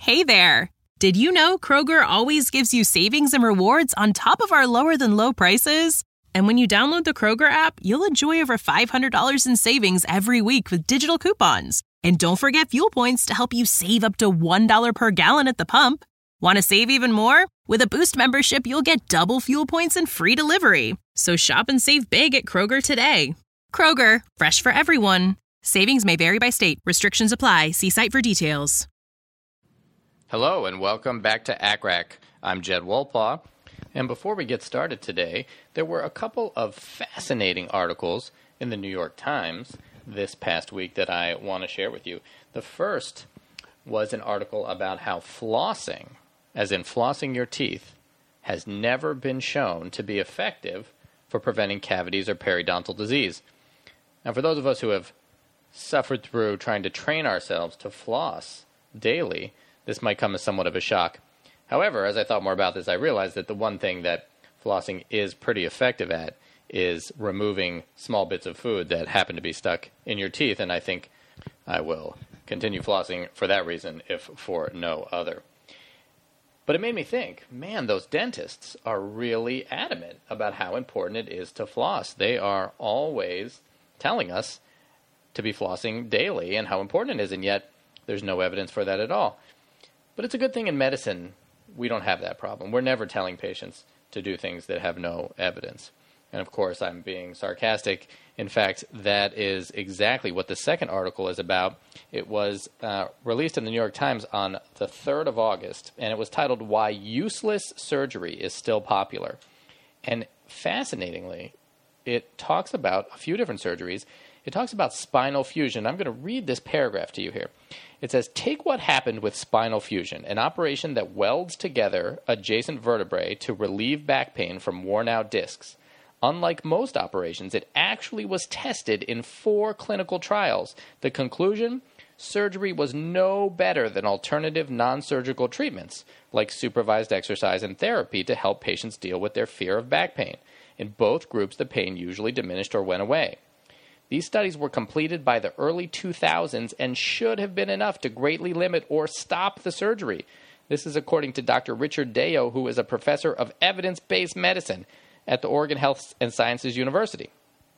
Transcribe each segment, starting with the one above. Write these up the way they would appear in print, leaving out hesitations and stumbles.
Hey there! Did you know Kroger always gives you savings and rewards on top of our lower-than-low prices? And when you download the Kroger app, you'll enjoy over $500 in savings every week with digital coupons. And don't forget fuel points to help you save up to $1 per gallon at the pump. Want to save even more? With a Boost membership, you'll get double fuel points and free delivery. So shop and save big at Kroger today. Kroger, fresh for everyone. Savings may vary by state. Restrictions apply. See site for details. Hello and welcome back to ACRAC. I'm Jed Wolpaw. And before we get started today, there were a couple of fascinating articles in the New York Times this past week that I want to share with you. The first was an article about how flossing, as in flossing your teeth, has never been shown to be effective for preventing cavities or periodontal disease. Now, for those of us who have suffered through trying to train ourselves to floss daily, this might come as somewhat of a shock. However, as I thought more about this, I realized that the one thing that flossing is pretty effective at is removing small bits of food that happen to be stuck in your teeth, and I think I will continue flossing for that reason, if for no other. But it made me think, man, those dentists are really adamant about how important it is to floss. They are always telling us to be flossing daily and how important it is, and yet there's no evidence for that at all. But it's a good thing in medicine we don't have that problem. We're never telling patients to do things that have no evidence. And of course, I'm being sarcastic. In fact, that is exactly what the second article is about. It was released in the New York Times on the 3rd of August, and it was titled, Why Useless Surgery is Still Popular. And fascinatingly, it talks about a few different surgeries. It talks about spinal fusion. I'm going to read this paragraph to you here. It says, take what happened with spinal fusion, an operation that welds together adjacent vertebrae to relieve back pain from worn-out discs. Unlike most operations, it actually was tested in 4 clinical trials. The conclusion? Surgery was no better than alternative non-surgical treatments, like supervised exercise and therapy to help patients deal with their fear of back pain. In both groups, the pain usually diminished or went away. These studies were completed by the early 2000s and should have been enough to greatly limit or stop the surgery. This is according to Dr. Richard Deyo, who is a professor of evidence-based medicine at the Oregon Health and Sciences University.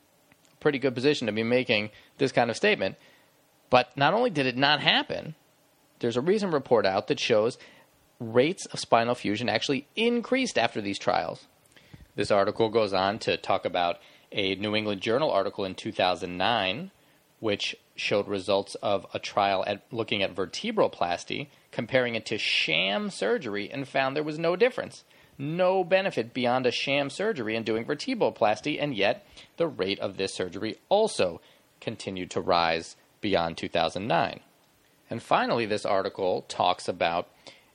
Pretty good position to be making this kind of statement. But not only did it not happen, there's a recent report out that shows rates of spinal fusion actually increased after these trials. This article goes on to talk about a New England Journal article in 2009, which showed results of a trial looking at vertebroplasty, comparing it to sham surgery, and found there was no difference. No benefit beyond a sham surgery in doing vertebroplasty, and yet the rate of this surgery also continued to rise beyond 2009. And finally, this article talks about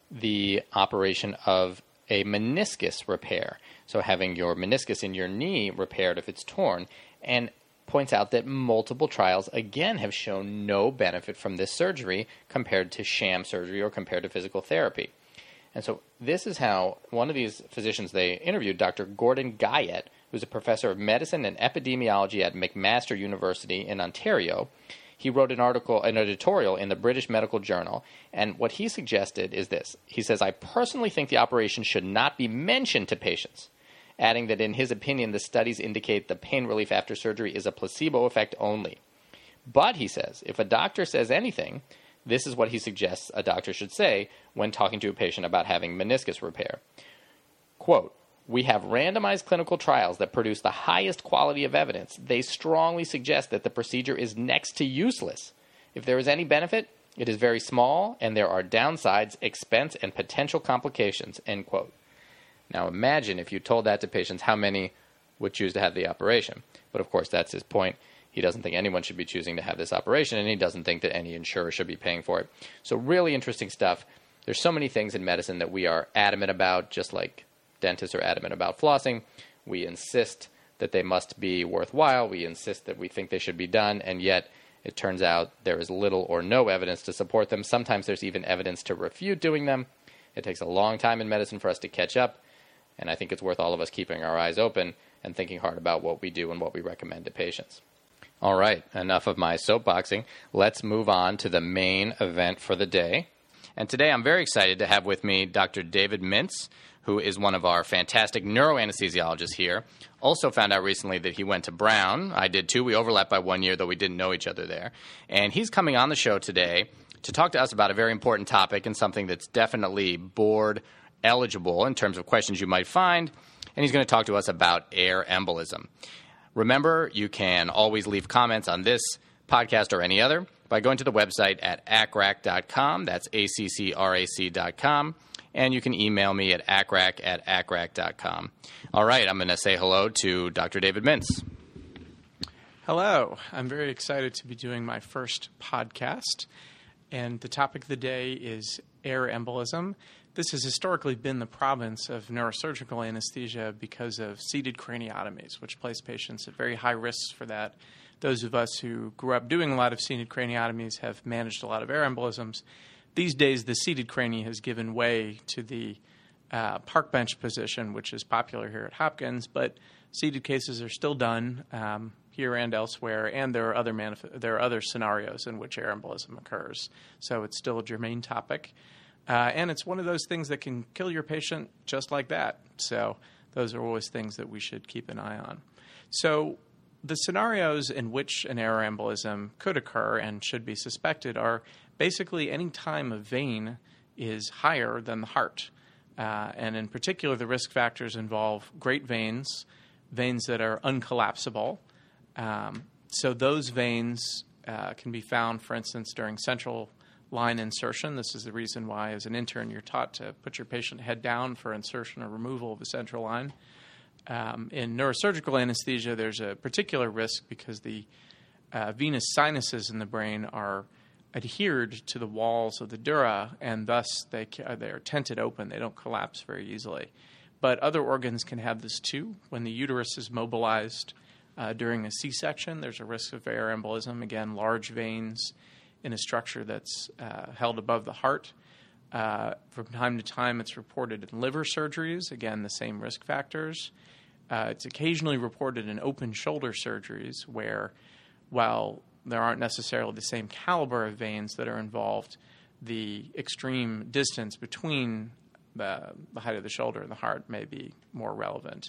the operation of a meniscus repair. So having your meniscus in your knee repaired if it's torn, and points out that multiple trials, again, have shown no benefit from this surgery compared to sham surgery or compared to physical therapy. And so this is how one of these physicians they interviewed, Dr. Gordon Guyette, who's a professor of medicine and epidemiology at McMaster University in Ontario. He wrote an editorial in the British Medical Journal, and what he suggested is this. He says, I personally think the operation should not be mentioned to patients, adding that in his opinion, the studies indicate the pain relief after surgery is a placebo effect only. But, he says, if a doctor says anything, this is what he suggests a doctor should say when talking to a patient about having meniscus repair. Quote, we have randomized clinical trials that produce the highest quality of evidence. They strongly suggest that the procedure is next to useless. If there is any benefit, it is very small, and there are downsides, expense, and potential complications, end quote. Now imagine if you told that to patients, how many would choose to have the operation? But of course, that's his point. He doesn't think anyone should be choosing to have this operation, and he doesn't think that any insurer should be paying for it. So really interesting stuff. There's so many things in medicine that we are adamant about, just like dentists are adamant about flossing. We insist that they must be worthwhile. We insist that we think they should be done, and yet it turns out there is little or no evidence to support them. Sometimes there's even evidence to refute doing them. It takes a long time in medicine for us to catch up, and I think it's worth all of us keeping our eyes open and thinking hard about what we do and what we recommend to patients. All right, enough of my soapboxing. Let's move on to the main event for the day. And today I'm very excited to have with me Dr. David Mintz, who is one of our fantastic neuroanesthesiologists here. Also found out recently that he went to Brown. I did too. We overlapped by 1 year, though we didn't know each other there. And he's coming on the show today to talk to us about a very important topic and something that's definitely board eligible in terms of questions you might find. And he's going to talk to us about air embolism. Remember, you can always leave comments on this podcast or any other by going to the website at accrac.com. That's ACCRAC.com. And you can email me at accrac@accrac.com. All right, I'm going to say hello to Dr. David Mintz. Hello. I'm very excited to be doing my first podcast. And the topic of the day is air embolism. This has historically been the province of neurosurgical anesthesia because of seated craniotomies, which place patients at very high risks for that. Those of us who grew up doing a lot of seated craniotomies have managed a lot of air embolisms. These days, the seated cranie has given way to the park bench position, which is popular here at Hopkins, but seated cases are still done here and elsewhere, and there are other scenarios in which air embolism occurs. So it's still a germane topic. And it's one of those things that can kill your patient just like that. So those are always things that we should keep an eye on. So the scenarios in which an air embolism could occur and should be suspected are basically any time a vein is higher than the heart. And in particular, the risk factors involve great veins, veins that are uncollapsible. So those veins can be found, for instance, during central line insertion. This is the reason why, as an intern, you're taught to put your patient head down for insertion or removal of a central line. In neurosurgical anesthesia, there's a particular risk because the venous sinuses in the brain are adhered to the walls of the dura, and thus they are tented open. They don't collapse very easily. But other organs can have this too. When the uterus is mobilized during a C-section, there's a risk of air embolism. Again, large veins in a structure that's held above the heart. From time to time, it's reported in liver surgeries. Again, the same risk factors. It's occasionally reported in open shoulder surgeries where, while there aren't necessarily the same caliber of veins that are involved, the extreme distance between the height of the shoulder and the heart may be more relevant.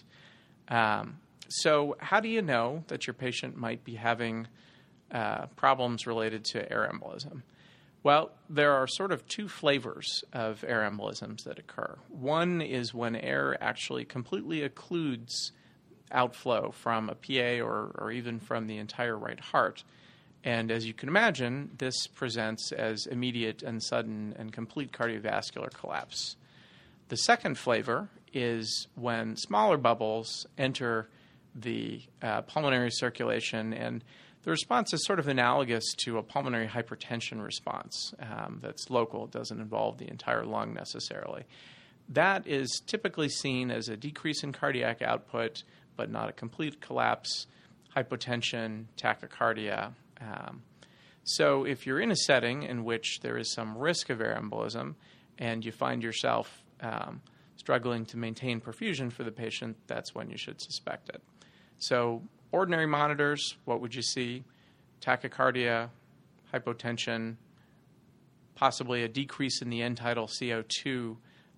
So how do you know that your patient might be having problems related to air embolism? Well, there are sort of two flavors of air embolisms that occur. One is when air actually completely occludes outflow from a PA or even from the entire right heart. And as you can imagine, this presents as immediate and sudden and complete cardiovascular collapse. The second flavor is when smaller bubbles enter the pulmonary circulation, and the response is sort of analogous to a pulmonary hypertension response that's local. It doesn't involve the entire lung necessarily. That is typically seen as a decrease in cardiac output, but not a complete collapse, hypotension, tachycardia. So if you're in a setting in which there is some risk of air embolism and you find yourself struggling to maintain perfusion for the patient, that's when you should suspect it. So ordinary monitors, what would you see? Tachycardia, hypotension, possibly a decrease in the end tidal CO2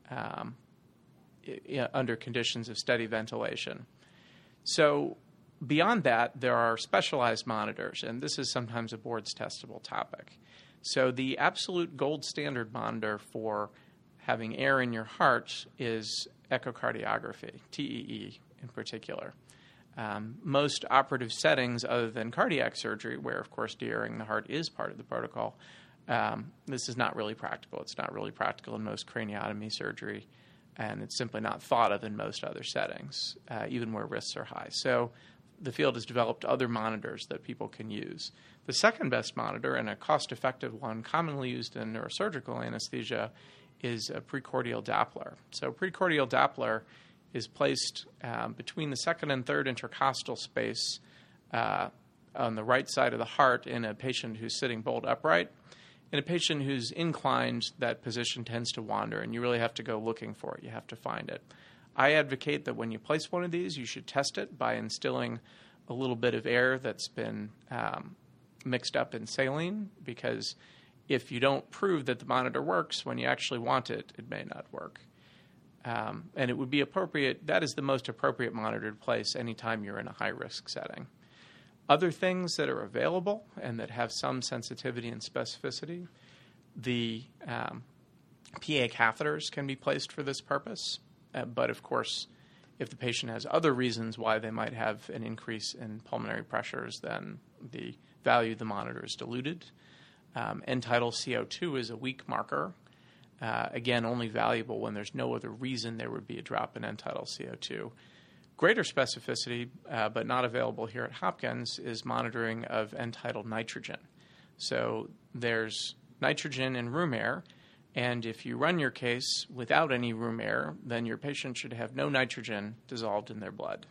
under conditions of steady ventilation. So beyond that, there are specialized monitors, and this is sometimes a board's testable topic. So the absolute gold standard monitor for having air in your heart is echocardiography, TEE in particular. Most operative settings other than cardiac surgery, where, of course, de-airing the heart is part of the protocol, this is not really practical. It's not really practical in most craniotomy surgery, and it's simply not thought of in most other settings, even where risks are high. So the field has developed other monitors that people can use. The second best monitor, and a cost-effective one commonly used in neurosurgical anesthesia, is a precordial Doppler. So precordial Doppler is placed between the second and third intercostal space on the right side of the heart in a patient who's sitting bolt upright. In a patient who's inclined, that position tends to wander, and you really have to go looking for it. You have to find it. I advocate that when you place one of these, you should test it by instilling a little bit of air that's been mixed up in saline, because if you don't prove that the monitor works when you actually want it, it may not work. And it would be appropriate, that is the most appropriate monitor to place anytime you're in a high-risk setting. Other things that are available and that have some sensitivity and specificity, the PA catheters can be placed for this purpose. But of course, if the patient has other reasons why they might have an increase in pulmonary pressures, then the value of the monitor is diluted. End-tidal CO2 is a weak marker. Again, only valuable when there's no other reason there would be a drop in end-tidal CO2. Greater specificity, but not available here at Hopkins, is monitoring of end-tidal nitrogen. So there's nitrogen in room air, and if you run your case without any room air, then your patient should have no nitrogen dissolved in their blood.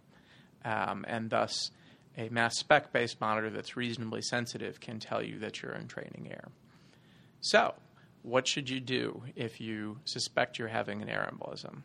And thus, a mass spec-based monitor that's reasonably sensitive can tell you that you're in training air. So, what should you do if you suspect you're having an air embolism?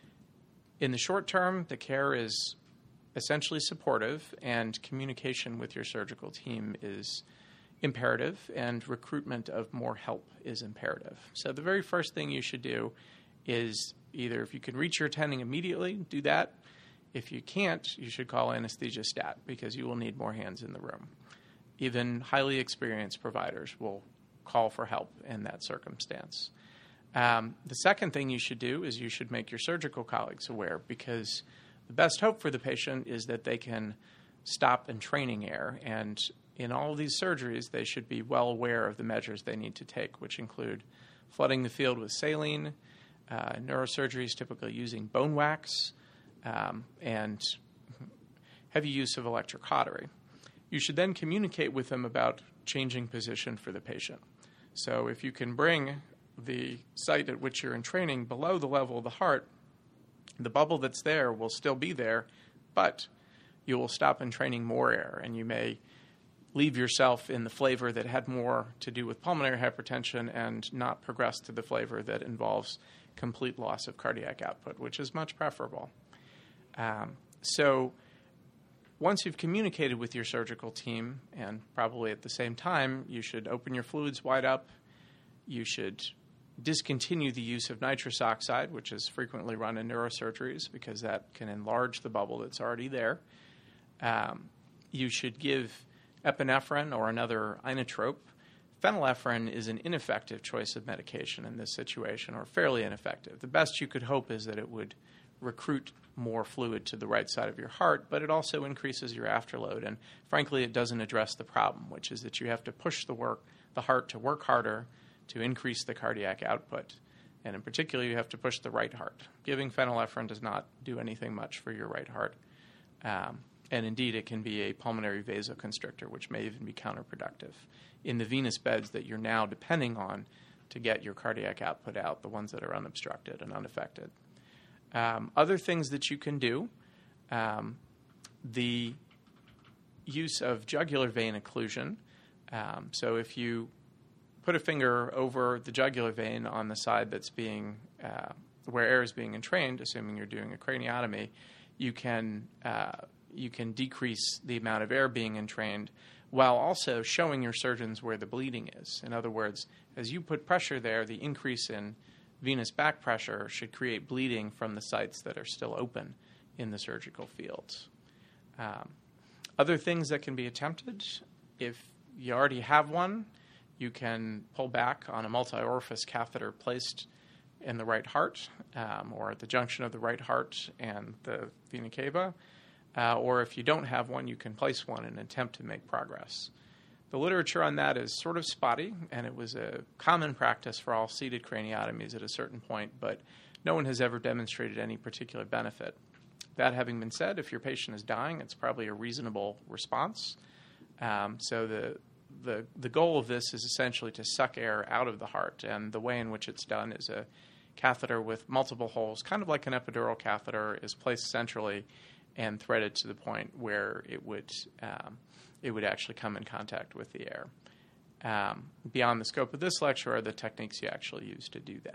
In the short term, the care is essentially supportive, and communication with your surgical team is imperative, and recruitment of more help is imperative. So the very first thing you should do is either, if you can reach your attending immediately, do that. If you can't, you should call anesthesia stat, because you will need more hands in the room. Even highly experienced providers will call for help in that circumstance. The second thing you should do is you should make your surgical colleagues aware, because the best hope for the patient is that they can stop entraining air. And in all of these surgeries, they should be well aware of the measures they need to take, which include flooding the field with saline, neurosurgery is typically using bone wax, and heavy use of electric cautery. You should then communicate with them about changing position for the patient. So if you can bring the site at which you're in training below the level of the heart, the bubble that's there will still be there, but you will stop entraining more air, and you may leave yourself in the flavor that had more to do with pulmonary hypertension and not progress to the flavor that involves complete loss of cardiac output, which is much preferable. So once you've communicated with your surgical team, and probably at the same time, you should open your fluids wide up. You should discontinue the use of nitrous oxide, which is frequently run in neurosurgeries, because that can enlarge the bubble that's already there. You should give epinephrine or another inotrope. Phenylephrine is an ineffective choice of medication in this situation, or fairly ineffective. The best you could hope is that it would recruit more fluid to the right side of your heart, but it also increases your afterload. And frankly, it doesn't address the problem, which is that you have to push the heart to work harder to increase the cardiac output. And in particular, you have to push the right heart. Giving phenylephrine does not do anything much for your right heart. And indeed, it can be a pulmonary vasoconstrictor, which may even be counterproductive in the venous beds that you're now depending on to get your cardiac output out, the ones that are unobstructed and unaffected. Other things that you can do, the use of jugular vein occlusion. So if you put a finger over the jugular vein on the side that's being, where air is being entrained, assuming you're doing a craniotomy, you can decrease the amount of air being entrained while also showing your surgeons where the bleeding is. In other words, as you put pressure there, the increase in venous back pressure should create bleeding from the sites that are still open in the surgical fields. Other things that can be attempted, if you already have one, you can pull back on a multi-orifice catheter placed in the right heart, or at the junction of the right heart and the vena cava. Or if you don't have one, you can place one and attempt to make progress. The literature on that is sort of spotty, and it was a common practice for all seated craniotomies at a certain point, but no one has ever demonstrated any particular benefit. That having been said, if your patient is dying, it's probably a reasonable response. So the goal of this is essentially to suck air out of the heart, and the way in which it's done is a catheter with multiple holes, kind of like an epidural catheter, is placed centrally and threaded to the point where it would actually come in contact with the air. Beyond the scope of this lecture are the techniques you actually use to do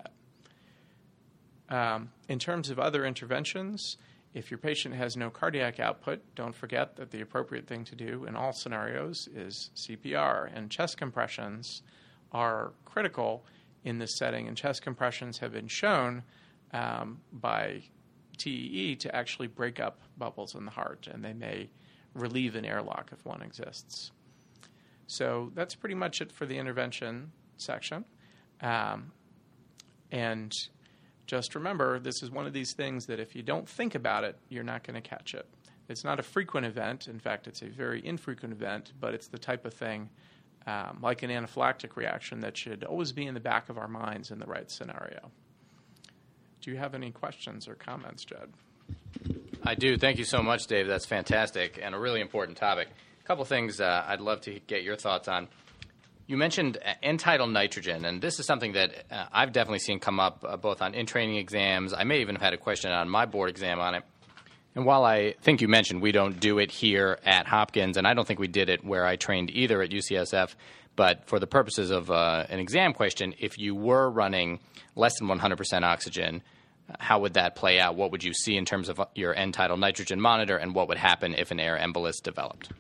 that. In terms of other interventions, if your patient has no cardiac output, don't forget that the appropriate thing to do in all scenarios is CPR, and chest compressions are critical in this setting, and chest compressions have been shown by TEE to actually break up bubbles in the heart, and they may relieve an airlock if one exists. So that's pretty much it for the intervention section. And just remember, this is one of these things that if you don't think about it, you're not going to catch it. It's not a frequent event. In fact, it's a very infrequent event, but it's the type of thing like an anaphylactic reaction that should always be in the back of our minds in the right scenario. Do you have any questions or comments, Jed? I do. Thank you so much, Dave. That's fantastic and a really important topic. A couple things I'd love to get your thoughts on. You mentioned end-tidal nitrogen, and this is something that I've definitely seen come up both on in-training exams. I may even have had a question on my board exam on it. And while I think you mentioned we don't do it here at Hopkins, and I don't think we did it where I trained either at UCSF, but for the purposes of an exam question, if you were running less than 100% oxygen, how would that play out? What would you see in terms of your end-tidal nitrogen monitor, and what would happen if an air embolus developed?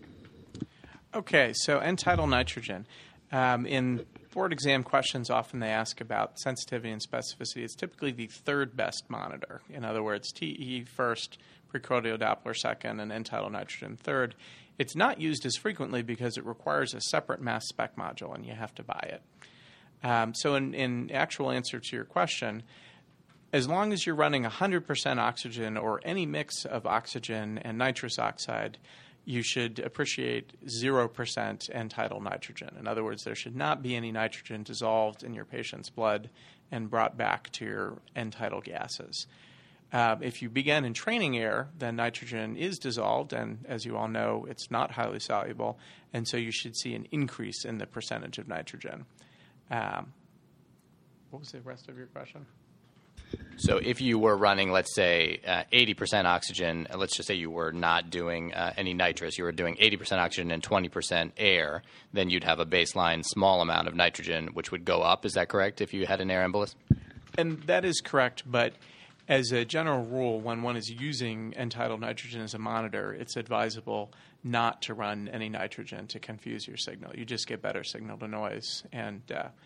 Okay, so end-tidal nitrogen. In board exam questions, often they ask about sensitivity and specificity. It's typically the third best monitor. In other words, TE first, precordial Doppler second, and end-tidal nitrogen third. It's not used as frequently because it requires a separate mass spec module, and you have to buy it. So in actual answer to your question, as long as you're running 100% oxygen or any mix of oxygen and nitrous oxide, you should appreciate 0% end-tidal nitrogen. In other words, there should not be any nitrogen dissolved in your patient's blood and brought back to your end-tidal gases. If you begin in training air, then nitrogen is dissolved, and as you all know, it's not highly soluble, and so you should see an increase in the percentage of nitrogen. What was the rest of your question? So if you were running, let's say, 80% oxygen, let's just say you were not doing any nitrous, you were doing 80% oxygen and 20% air, then you'd have a baseline small amount of nitrogen, which would go up. Is that correct, if you had an air embolus? And that is correct, but as a general rule, when one is using end-tidal nitrogen as a monitor, it's advisable not to run any nitrogen to confuse your signal. You just get better signal to noise. And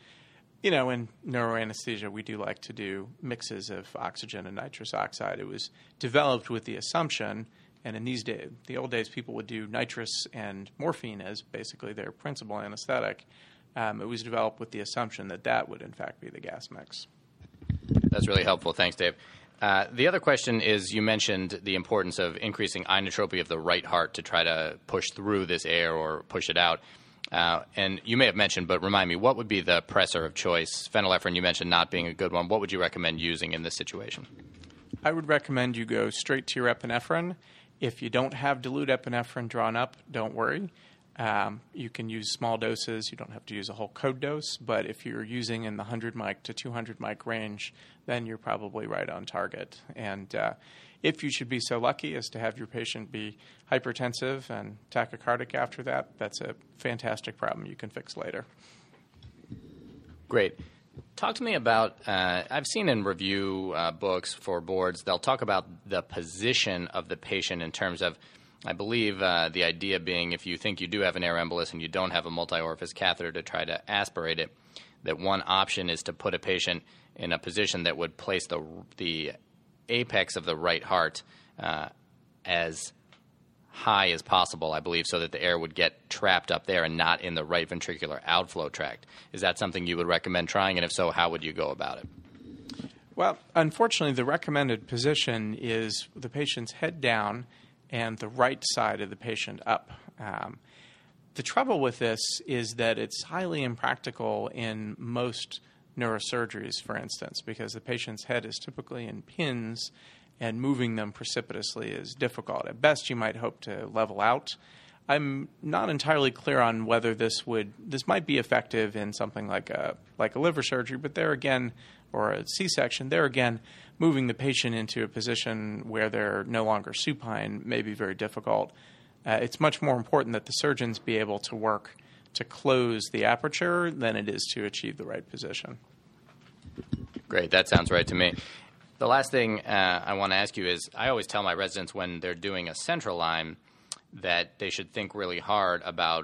in neuroanesthesia, we do like to do mixes of oxygen and nitrous oxide. It was developed with the assumption, and in these days, the old days, people would do nitrous and morphine as basically their principal anesthetic. It was developed with the assumption that that would, in fact, be the gas mix. That's really helpful. Thanks, Dave. The other question is, you mentioned the importance of increasing inotropy of the right heart to try to push through this air or push it out. And you may have mentioned, but remind me, what would be the pressor of choice? Phenylephrine, you mentioned not being a good one. What would you recommend using in this situation? I would recommend you go straight to your epinephrine. If you don't have dilute epinephrine drawn up, don't worry. You can use small doses. You don't have to use a whole code dose. But if you're using in the 100 mic to 200 mic range, then you're probably right on target. And if you should be so lucky as to have your patient be hypertensive and tachycardic after that, that's a fantastic problem you can fix later. Great. Talk to me about, I've seen in review books for boards, they'll talk about the position of the patient in terms of, I believe the idea being if you think you do have an air embolus and you don't have a multi-orifice catheter to try to aspirate it, that one option is to put a patient in a position that would place the apex of the right heart as high as possible, I believe, so that the air would get trapped up there and not in the right ventricular outflow tract. Is that something you would recommend trying? And if so, how would you go about it? Well, unfortunately, the recommended position is the patient's head down and the right side of the patient up. The trouble with this is that it's highly impractical in most neurosurgeries, for instance, because the patient's head is typically in pins and moving them precipitously is difficult. At best, you might hope to level out. I'm not entirely clear on whether this might be effective in something like a liver surgery, but there again, or a C-section, there again, moving the patient into a position where they're no longer supine may be very difficult. It's much more important that the surgeons be able to work to close the aperture than it is to achieve the right position. Great. That sounds right to me. The last thing I want to ask you is, I always tell my residents when they're doing a central line that they should think really hard about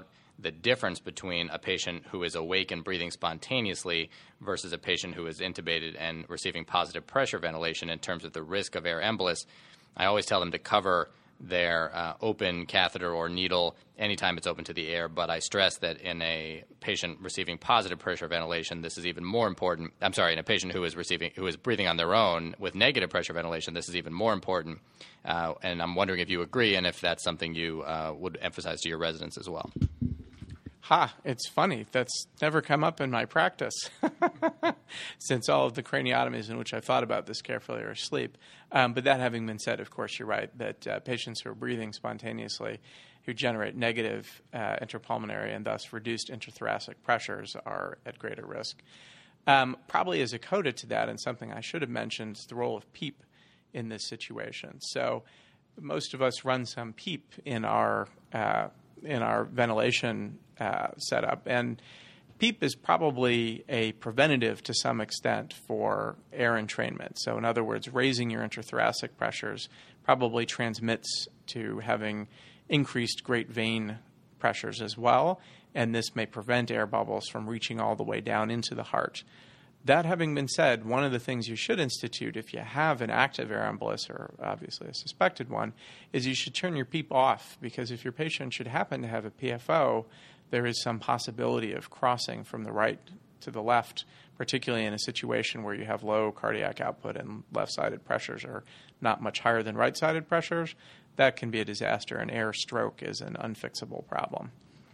the difference between a patient who is awake and breathing spontaneously versus a patient who is intubated and receiving positive pressure ventilation in terms of the risk of air embolus. I always tell them to cover their open catheter or needle anytime it's open to the air, but I stress that in a patient receiving positive pressure ventilation, this is even more important. I'm sorry, in a patient who is breathing on their own with negative pressure ventilation, this is even more important. And I'm wondering if you agree and if that's something you would emphasize to your residents as well. It's funny. That's never come up in my practice since all of the craniotomies in which I thought about this carefully are asleep. But that having been said, of course, you're right that patients who are breathing spontaneously who generate negative intrapulmonary and thus reduced intrathoracic pressures are at greater risk. Probably as a coda to that, and something I should have mentioned, is the role of PEEP in this situation. So most of us run some PEEP in our ventilation setup, and PEEP is probably a preventative to some extent for air entrainment. So in other words, raising your intrathoracic pressures probably transmits to having increased great vein pressures as well, and this may prevent air bubbles from reaching all the way down into the heart. That having been said, one of the things you should institute if you have an active air embolus, or obviously a suspected one, is you should turn your PEEP off, because if your patient should happen to have a PFO, there is some possibility of crossing from the right to the left, particularly in a situation where you have low cardiac output and left-sided pressures are not much higher than right-sided pressures. That can be a disaster, and air stroke is an unfixable problem.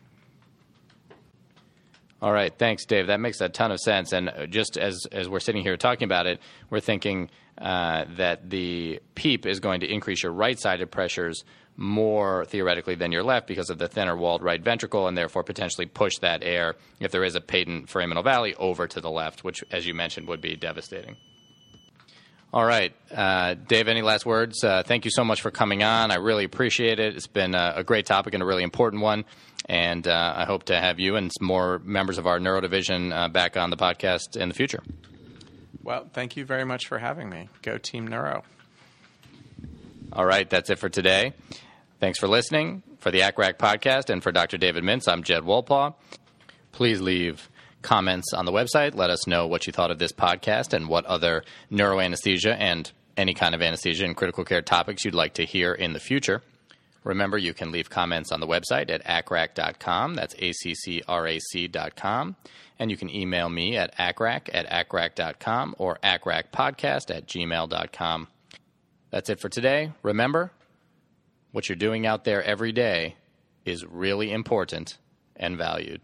All right. Thanks, Dave. That makes a ton of sense. And just as we're sitting here talking about it, we're thinking that the PEEP is going to increase your right-sided pressures more theoretically than your left because of the thinner-walled right ventricle, and therefore potentially push that air, if there is a patent foraminal valley, over to the left, which, as you mentioned, would be devastating. All right. Dave, any last words? Thank you so much for coming on. I really appreciate it. It's been a great topic and a really important one. And I hope to have you and some more members of our Neuro Division back on the podcast in the future. Well, thank you very much for having me. Go Team Neuro. All right. That's it for today. Thanks for listening. For the ACRAC podcast and for Dr. David Mintz, I'm Jed Wolpaw. Please leave comments on the website. Let us know what you thought of this podcast and what other neuroanesthesia and any kind of anesthesia and critical care topics you'd like to hear in the future. Remember, you can leave comments on the website at acrac.com. That's ACCRAC.com. And you can email me at acrac@acrac.com or acracpodcast@gmail.com. That's it for today. Remember, what you're doing out there every day is really important and valued.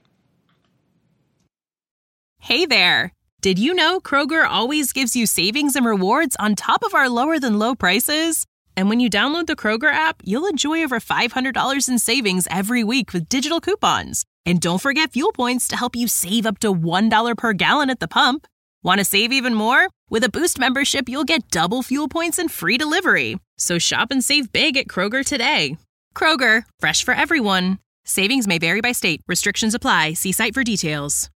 Hey there! Did you know Kroger always gives you savings and rewards on top of our lower-than-low prices? And when you download the Kroger app, you'll enjoy over $500 in savings every week with digital coupons. And don't forget fuel points to help you save up to $1 per gallon at the pump. Want to save even more? With a Boost membership, you'll get double fuel points and free delivery. So shop and save big at Kroger today. Kroger, fresh for everyone. Savings may vary by state. Restrictions apply. See site for details.